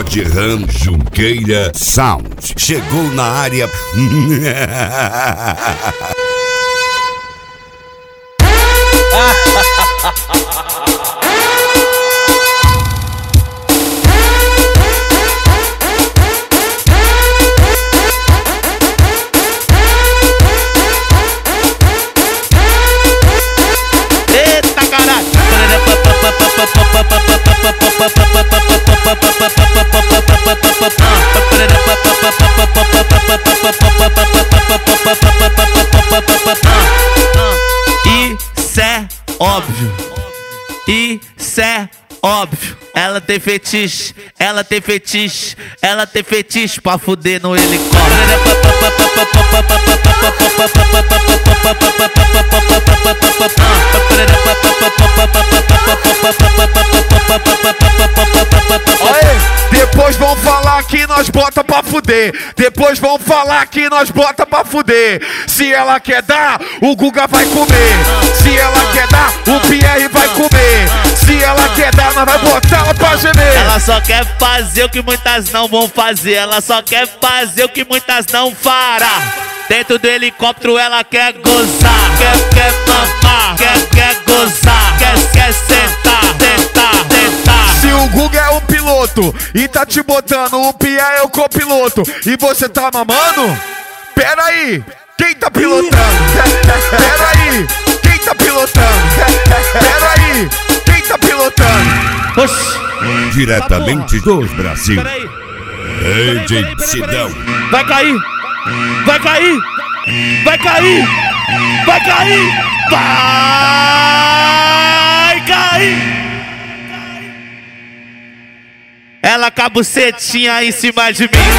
Pagode Ram Junqueira Sound chegou na área. Eita caralho! Isso é óbvio. Isso é óbvio. Ela tem fetiche, ela tem fetiche, ela tem fetiche pra fuder no helicóptero. Depois vão falar que nós bota pra fuder. Depois vão falar que nós bota pra fuder. Se ela quer dar, o Guga vai comer. Se ela quer dar, o Pierre vai comer. Se ela quer dar, nós vai botar ela pra gemer. Ela só quer fazer o que muitas não vão fazer. Ela só quer fazer o que muitas não fará. Dentro do helicóptero ela quer gozar. Quer mamar, quer gozar. Quer sentar, sentar. Se o Guga é o piloto e tá te botando, o Pierre é o copiloto e você tá mamando? Pera aí, quem tá pilotando? Pera aí, quem tá pilotando? Pera aí, quem tá pilotando? Oxi. Diretamente dos Brasil. Peraí. DJ Sidão. Vai cair! Vai cair! Vai cair! Vai cair! Vai cair! Ela com a bucetinha em cima de mim.